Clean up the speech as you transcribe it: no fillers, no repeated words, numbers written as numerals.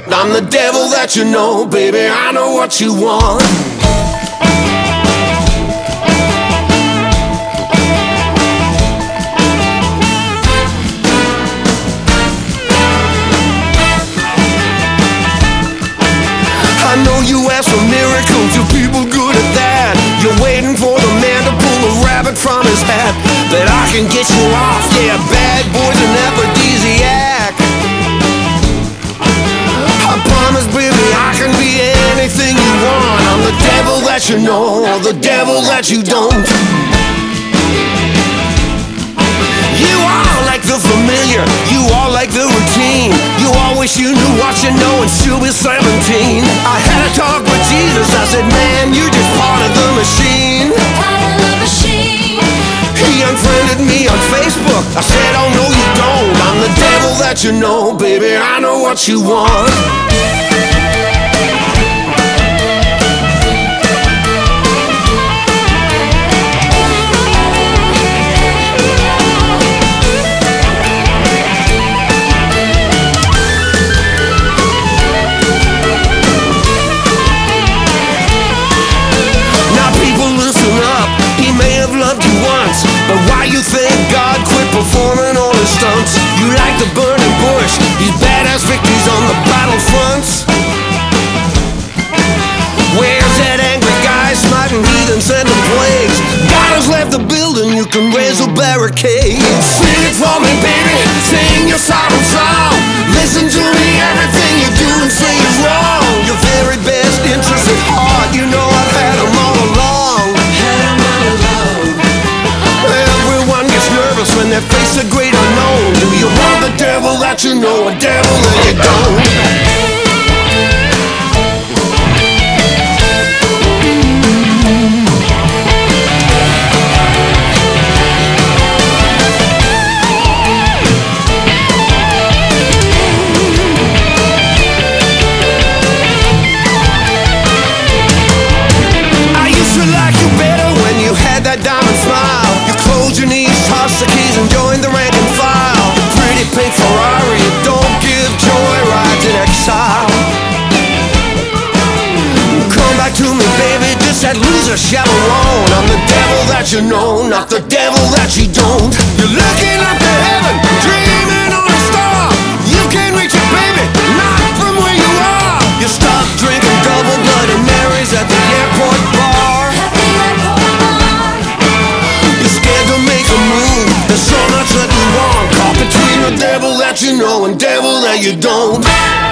I'm the devil that you know, baby, I know what you want. I know you ask for miracles, you people good at that. You're waiting for the man to pull a rabbit from his hat. That I can get you off, yeah, bad boy's an aphrodisiac. I promise, baby, I can be anything you want. I'm the devil that you know, or the devil that you don't. You all like the familiar, you all like the routine. You all wish you knew what you know and still be 17. I had a talk with Jesus, I said, man, you're just part of the machine. He unfriended me on Facebook, I said, oh no you don't. I'm the devil that you know, baby, I know what you want. But why you think God quit performing all his stunts? You like the burning bush, these badass victories on the battlefronts. Where's that angry guy smiting heathens, sending plagues? God has left the building, you can raise a barricade. Sing it for me, baby, sing your solemn song. Listen to me, everything you do and say is wrong. Your very best interests at heart, you know I've had them all along. When they face a great unknown, do you want the devil that you know, a devil that you don't? I used to like you better when you had that diamond smile. You closed your knees, tossed the keys and joined the rank and file. Your pretty pink Ferrari, you don't give joy rides in exile. Come back to me, baby, just that loser chaperone. I'm the devil that you know, not the devil that you don't. You're looking up to heaven, dreaming on a star. You can't reach it, baby, not from where you are. You stop drinking double Bloody Marys at the airport bar. You're scared to make a move, there's so much that you want. Caught between the devil that you know and devil that you don't.